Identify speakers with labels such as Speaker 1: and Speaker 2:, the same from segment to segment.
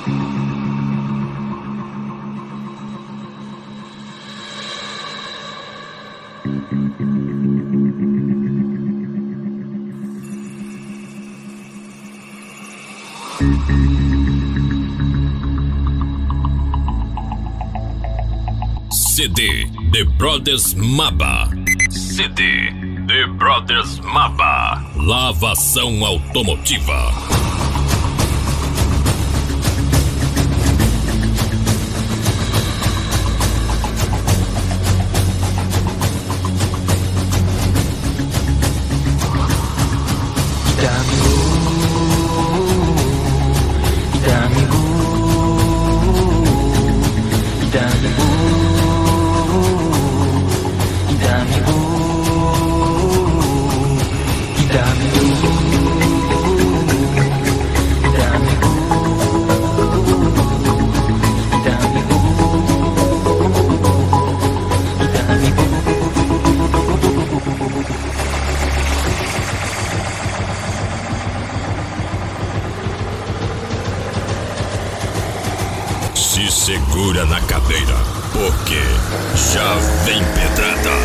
Speaker 1: CD The Brothers Maba. CD The Brothers Maba. Lavação automotiva. Se segura na cadeira, porque já vem pedrada.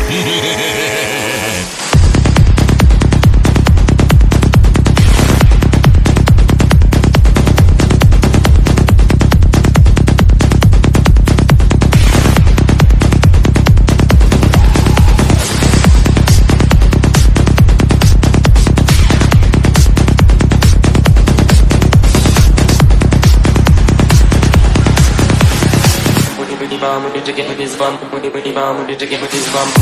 Speaker 2: To get with this bump, to get with this bump, to get with this bump,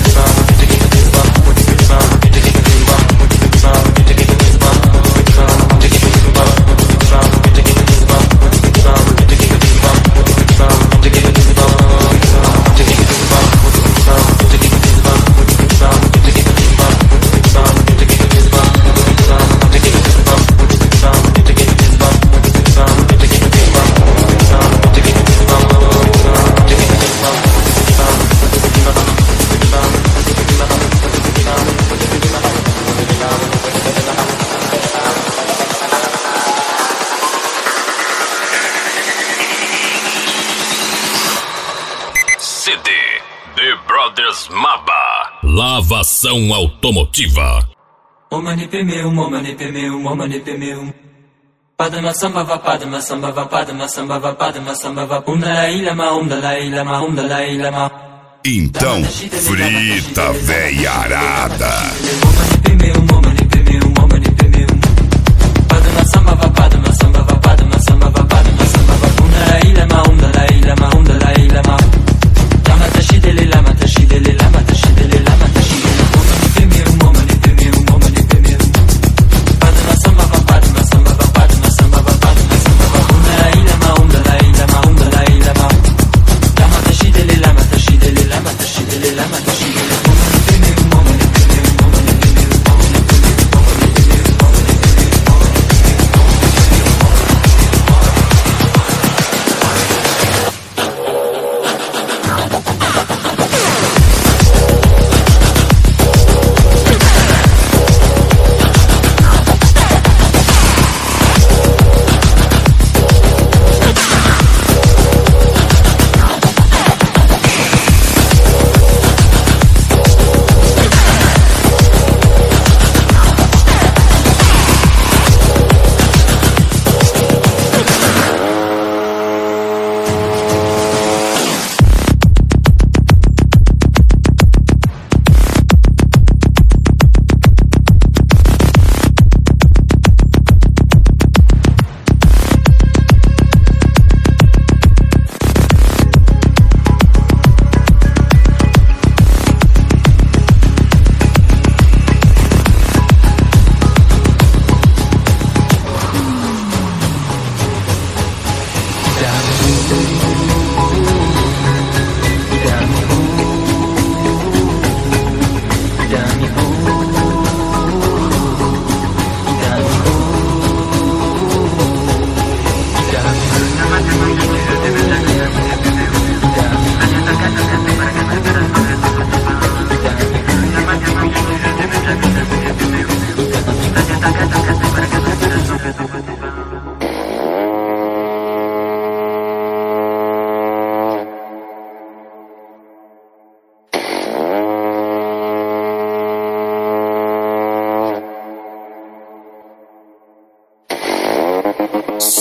Speaker 1: CD The Brothers Maba. Lavação automotiva.
Speaker 3: O manipe meu, o manipe meu, o manipe meu. Padma samba va, padma samba va, padma samba va, padma samba va. Dalai Lama, Dalai Lama, Dalai Lama.
Speaker 1: Então, frita veiarada.
Speaker 3: O manipe meu, o manipe meu, o manipe meu. Padma samba va, padma samba va, padma samba va, padma samba va. Dalai Lama, Dalai Lama, Dalai Lama. Lama tashidele, lama tashidele, lama tashidele, lama tashidele. O manipe meu, o manipe meu, o manipe meu. Padma samba va, padma samba va, padma samba va, padma samba va. Dalai Lama, Dalai Lama, Dalai Lama. Lama tashidele, lama tashidele, lama tashidele, lama tashidele. O manipe meu, o manipe meu, o manipe meu.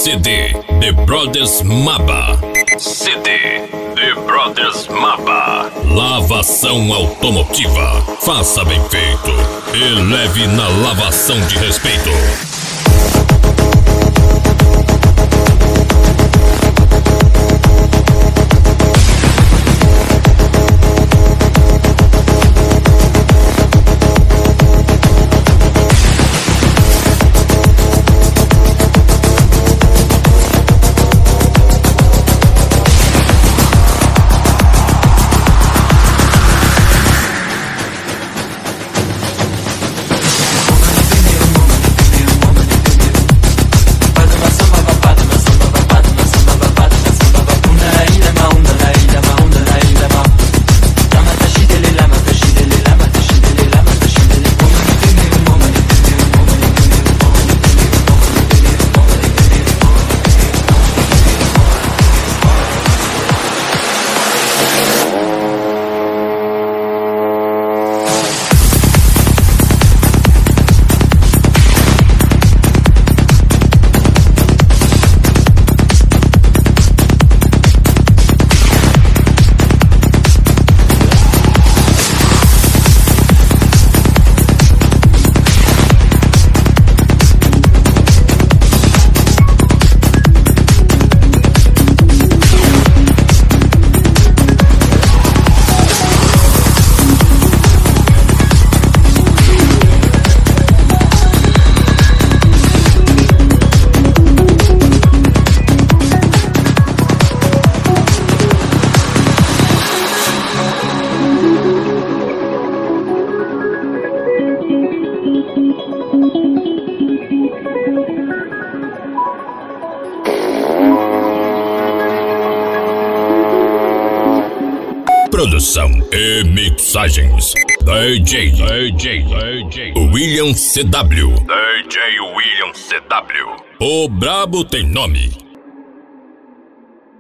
Speaker 1: CD The Brothers Maba. CD The Brothers Maba. Lavação automotiva. Faça bem feito. Eleve na lavação de respeito. Produção e mixagens DJ William CW. DJ William CW. O brabo tem nome.